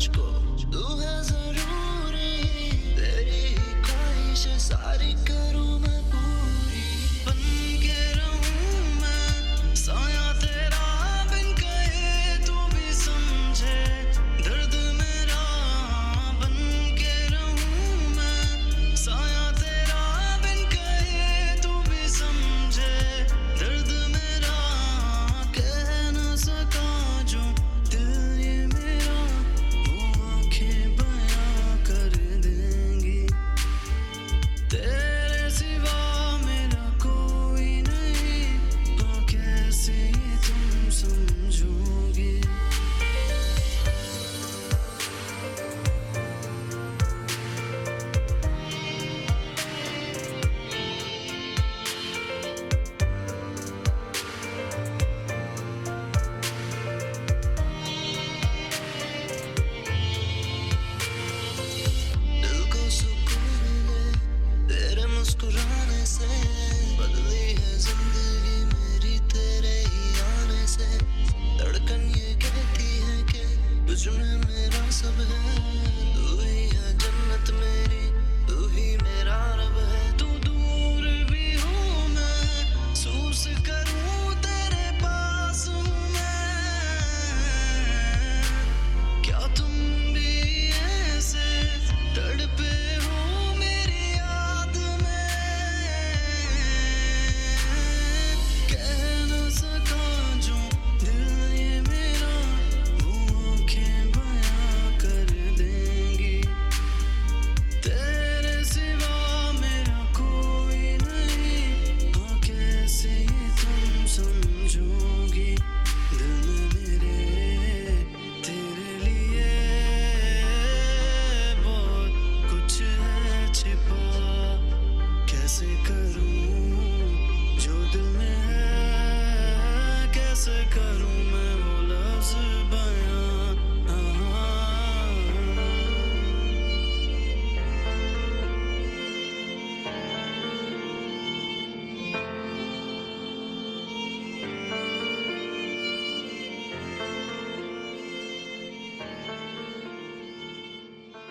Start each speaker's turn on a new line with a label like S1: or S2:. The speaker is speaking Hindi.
S1: मुझको, तू है जरूरी, तेरी ख्वाहिश सारी करूँ मैं पूरी। बन के रहूँ मैं साया तेरा, बिन कहे तू भी समझे दर्द मेरा। बन के रहूँ मैं साया तेरा, बिन कहे तू भी समझे दर्द मेरा। कह न सका जो दिल ये मेरा, वो आंखें बयां कर देंगी। तेरे सिवा मेरा कोई नहीं, तो कैसे ये तुम समझोगी। दिल को सुकून मिले तेरे मुस्कुराने से, बदली है जिंदगी मेरी तेरे ही आने से। धड़कन ये कहती है कि तुझ में मेरा सब है, तू ही है जन्नत मेरी, तू ही मेरा रब है। तू दूर भी हूँ मैं, महसूस करूँ तेरे पास हूँ मैं। क्या तुम भी ऐसे तड़पे हो मेरी याद में। कह न सका जो दिल ये मेरा, वो आंखें बयां कर देंगी। तेरे सिवा मेरा कोई नहीं, तो कैसे ये तुम समझोगी। दिल में मेरे तेरे लिए बहुत कुछ है छिपा, कैसे करूँ